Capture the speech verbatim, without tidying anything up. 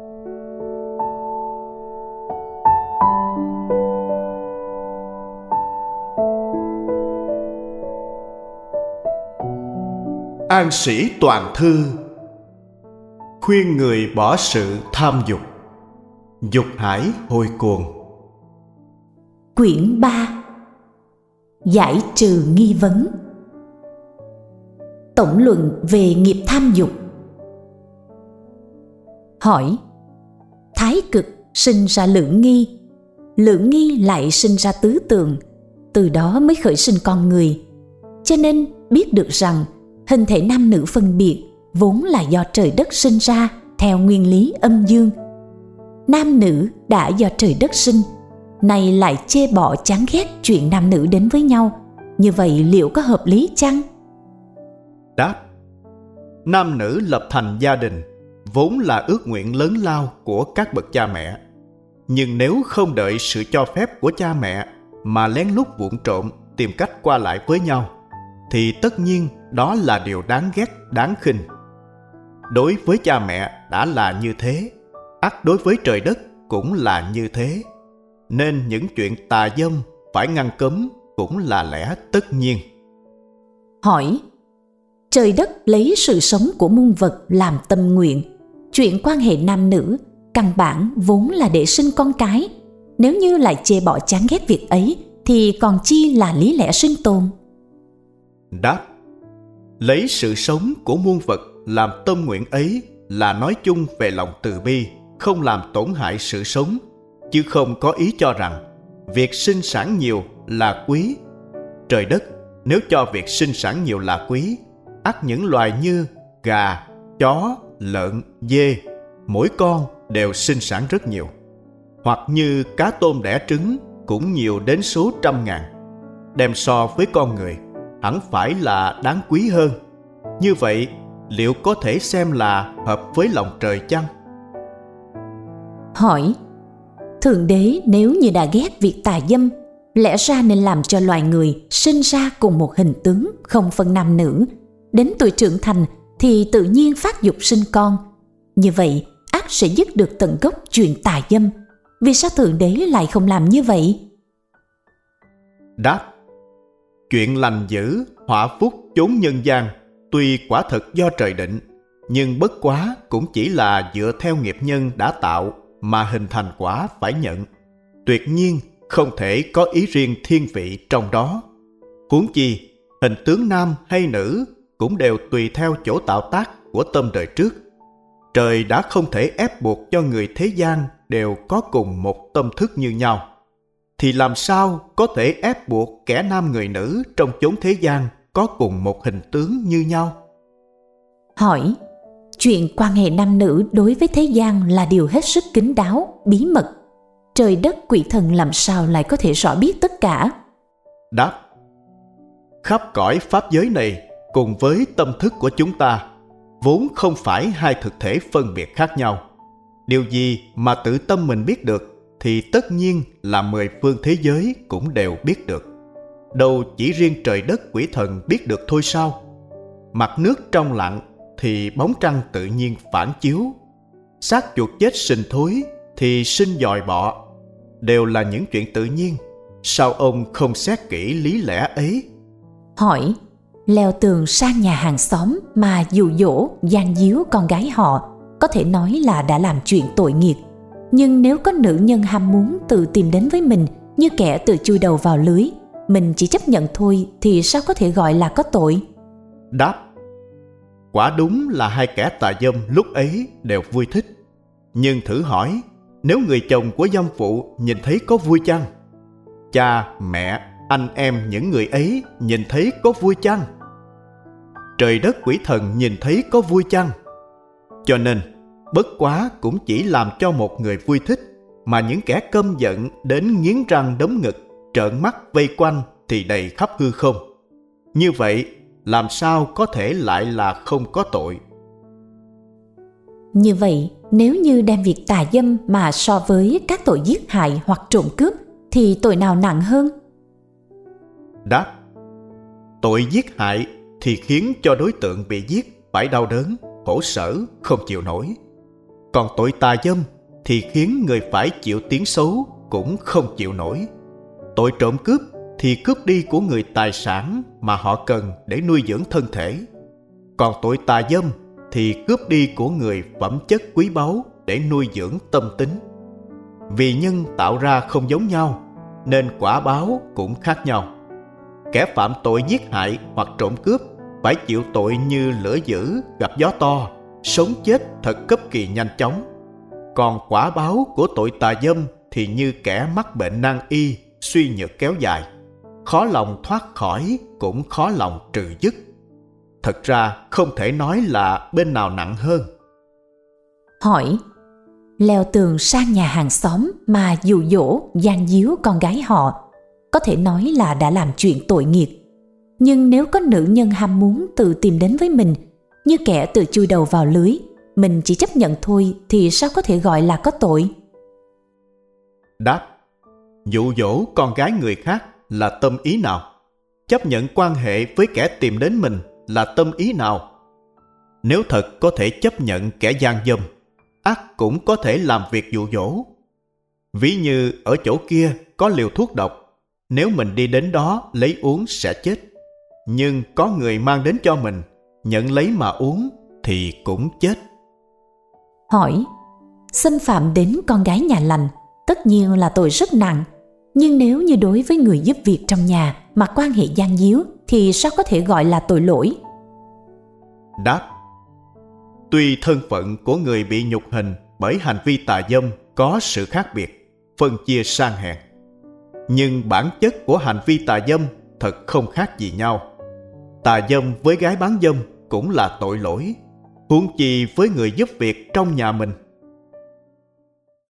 An Sĩ Toàn Thư khuyên người bỏ sự tham dục, dục hải hồi cuồng. Quyển ba. Giải trừ nghi vấn. Tổng luận về nghiệp tham dục. Hỏi: Thái cực sinh ra lưỡng nghi, lưỡng nghi lại sinh ra tứ tượng, từ đó mới khởi sinh con người. Cho nên biết được rằng hình thể nam nữ phân biệt vốn là do trời đất sinh ra theo nguyên lý âm dương. Nam nữ đã do trời đất sinh, nay lại chê bỏ chán ghét chuyện nam nữ đến với nhau, như vậy liệu có hợp lý chăng? Đáp: Nam nữ lập thành gia đình vốn là ước nguyện lớn lao của các bậc cha mẹ. Nhưng nếu không đợi sự cho phép của cha mẹ mà lén lút vụng trộm tìm cách qua lại với nhau, thì tất nhiên đó là điều đáng ghét, đáng khinh. Đối với cha mẹ đã là như thế, ắt đối với trời đất cũng là như thế. Nên những chuyện tà dâm phải ngăn cấm cũng là lẽ tất nhiên. Hỏi: Trời đất lấy sự sống của muôn vật làm tâm nguyện. Chuyện quan hệ nam nữ căn bản vốn là để sinh con cái. Nếu như lại chê bỏ chán ghét việc ấy, thì còn chi là lý lẽ sinh tồn? Đáp: Lấy sự sống của muôn vật làm tâm nguyện ấy là nói chung về lòng từ bi, không làm tổn hại sự sống, chứ không có ý cho rằng việc sinh sản nhiều là quý. Trời đất nếu cho việc sinh sản nhiều là quý, ắt những loài như gà, chó, lợn, dê, mỗi con đều sinh sản rất nhiều. Hoặc như cá tôm đẻ trứng cũng nhiều đến số trăm ngàn. Đem so với con người, hẳn phải là đáng quý hơn. Như vậy, liệu có thể xem là hợp với lòng trời chăng? Hỏi: Thượng đế nếu như đã ghét việc tà dâm, lẽ ra nên làm cho loài người sinh ra cùng một hình tướng, không phân nam nữ. Đến tuổi trưởng thành thì tự nhiên phát dục sinh con. Như vậy, ắt sẽ dứt được tận gốc chuyện tà dâm. Vì sao Thượng đế lại không làm như vậy? Đáp: Chuyện lành dữ, họa phúc chốn nhân gian, tuy quả thật do trời định, nhưng bất quá cũng chỉ là dựa theo nghiệp nhân đã tạo mà hình thành quả phải nhận. Tuyệt nhiên không thể có ý riêng thiên vị trong đó. Huống chi, hình tướng nam hay nữ cũng đều tùy theo chỗ tạo tác của tâm đời trước. Trời đã không thể ép buộc cho người thế gian đều có cùng một tâm thức như nhau, thì làm sao có thể ép buộc kẻ nam người nữ trong chốn thế gian có cùng một hình tướng như nhau? Hỏi: Chuyện quan hệ nam nữ đối với thế gian là điều hết sức kín đáo, bí mật. Trời đất quỷ thần làm sao lại có thể rõ biết tất cả? Đáp: Khắp cõi pháp giới này cùng với tâm thức của chúng ta vốn không phải hai thực thể phân biệt khác nhau. Điều gì mà tự tâm mình biết được thì tất nhiên là mười phương thế giới cũng đều biết được. Đâu chỉ riêng trời đất quỷ thần biết được thôi sao? Mặt nước trong lặng thì bóng trăng tự nhiên phản chiếu. Xác chuột chết sinh thối thì sinh dòi bọ, đều là những chuyện tự nhiên. Sao ông không xét kỹ lý lẽ ấy? Hỏi: Leo tường sang nhà hàng xóm mà dụ dỗ, gian díu con gái họ, có thể nói là đã làm chuyện tội nghiệp. Nhưng nếu có nữ nhân ham muốn tự tìm đến với mình như kẻ tự chui đầu vào lưới, mình chỉ chấp nhận thôi, thì sao có thể gọi là có tội? Đáp: Quả đúng là hai kẻ tà dâm lúc ấy đều vui thích. Nhưng thử hỏi, nếu người chồng của dâm phụ nhìn thấy có vui chăng? Cha, mẹ, anh em những người ấy nhìn thấy có vui chăng? Trời đất quỷ thần nhìn thấy có vui chăng? Cho nên, bất quá cũng chỉ làm cho một người vui thích, mà những kẻ căm giận đến nghiến răng đấm ngực, trợn mắt vây quanh thì đầy khắp hư không. Như vậy, làm sao có thể lại là không có tội? Như vậy, nếu như đem việc tà dâm mà so với các tội giết hại hoặc trộm cướp, thì tội nào nặng hơn? Đáp: Tội giết hại thì khiến cho đối tượng bị giết phải đau đớn, khổ sở, không chịu nổi. Còn tội tà dâm thì khiến người phải chịu tiếng xấu cũng không chịu nổi. Tội trộm cướp thì cướp đi của người tài sản mà họ cần để nuôi dưỡng thân thể. Còn tội tà dâm thì cướp đi của người phẩm chất quý báu để nuôi dưỡng tâm tính. Vì nhân tạo ra không giống nhau, nên quả báo cũng khác nhau. Kẻ phạm tội giết hại hoặc trộm cướp phải chịu tội như lửa dữ gặp gió to, sống chết thật cấp kỳ nhanh chóng. Còn quả báo của tội tà dâm thì như kẻ mắc bệnh nan y, suy nhược kéo dài, khó lòng thoát khỏi cũng khó lòng trừ dứt. Thật ra không thể nói là bên nào nặng hơn. Hỏi: leo tường sang nhà hàng xóm mà dụ dỗ, gian díu con gái họ, có thể nói là đã làm chuyện tội nghiệp. Nhưng nếu có nữ nhân ham muốn tự tìm đến với mình, như kẻ tự chui đầu vào lưới, mình chỉ chấp nhận thôi thì sao có thể gọi là có tội? Đáp: dụ dỗ con gái người khác là tâm ý nào? Chấp nhận quan hệ với kẻ tìm đến mình là tâm ý nào? Nếu thật có thể chấp nhận kẻ gian dâm, ắt cũng có thể làm việc dụ dỗ. Ví như ở chỗ kia có liều thuốc độc, nếu mình đi đến đó lấy uống sẽ chết. Nhưng có người mang đến cho mình, nhận lấy mà uống thì cũng chết. Hỏi: xâm phạm đến con gái nhà lành tất nhiên là tội rất nặng, nhưng nếu như đối với người giúp việc trong nhà mà quan hệ gian díu thì sao có thể gọi là tội lỗi? Đáp: tuy thân phận của người bị nhục hình bởi hành vi tà dâm có sự khác biệt, phân chia sang hèn, nhưng bản chất của hành vi tà dâm thật không khác gì nhau. Tà dâm với gái bán dâm cũng là tội lỗi, huống chi với người giúp việc trong nhà mình.